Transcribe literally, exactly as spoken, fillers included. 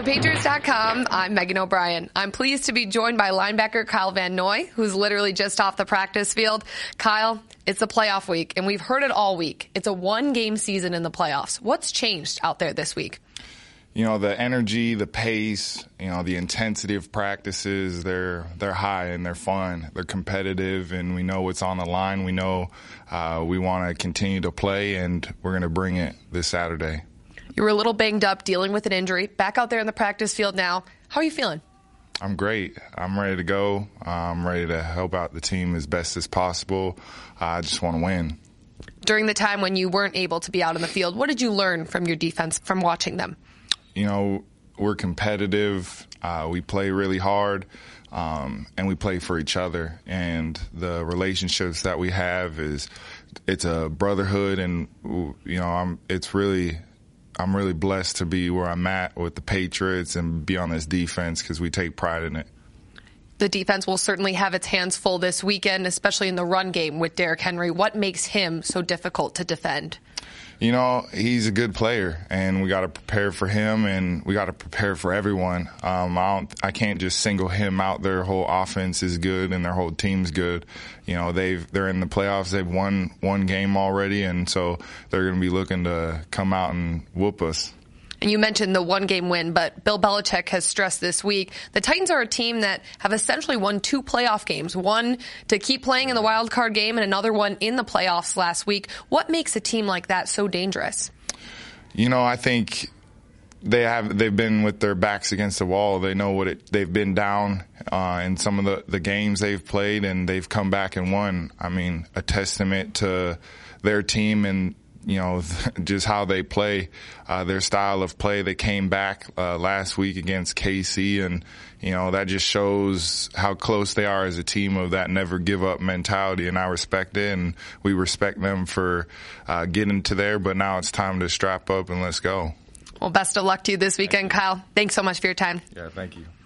Patriots dot com, I'm Megan O'Brien. I'm pleased to be joined by linebacker Kyle Van Noy, who's literally just off the practice field. Kyle, it's a playoff week, and we've heard it all week. It's a one-game season in the playoffs. What's changed out there this week? You know, the energy, the pace, you know, the intensity of practices, they're they're high and they're fun. They're competitive, and we know what's on the line. We know uh, we want to continue to play, and we're going to bring it this Saturday. You were a little banged up, dealing with an injury. Back out there in the practice field now. How are you feeling? I'm great. I'm ready to go. I'm ready to help out the team as best as possible. I just want to win. During the time when you weren't able to be out in the field, what did you learn from your defense from watching them? You know, we're competitive. Uh, we play really hard, um, and we play for each other. And the relationships that we have is, it's a brotherhood, and you know, I'm. It's really, I'm really blessed to be where I'm at with the Patriots and be on this defense because we take pride in it. The defense will certainly have its hands full this weekend, especially in the run game with Derrick Henry. What makes him so difficult to defend? You know, he's a good player, and we got to prepare for him, and we got to prepare for everyone. Um, I don't, I can't just single him out. Their whole offense is good, and their whole team's good. You know, they've they're in the playoffs. They've won one game already, and so they're going to be looking to come out and whoop us. And you mentioned the one-game win, but Bill Belichick has stressed this week the Titans are a team that have essentially won two playoff games, one to keep playing in the wild card game and another one in the playoffs last week. What makes a team like that so dangerous? You know, I think they have they've been with their backs against the wall. They know what it, they've been down uh, in some of the, the games they've played, and they've come back and won. I mean, a testament to their team and, you know, just how they play, uh, their style of play. They came back uh, last week against K C, and, you know, that just shows how close they are as a team of that never give up mentality, and I respect it, and we respect them for uh, getting to there, but now it's time to strap up and let's go. Well, best of luck to you this weekend, Kyle. Thanks so much for your time. Yeah, thank you.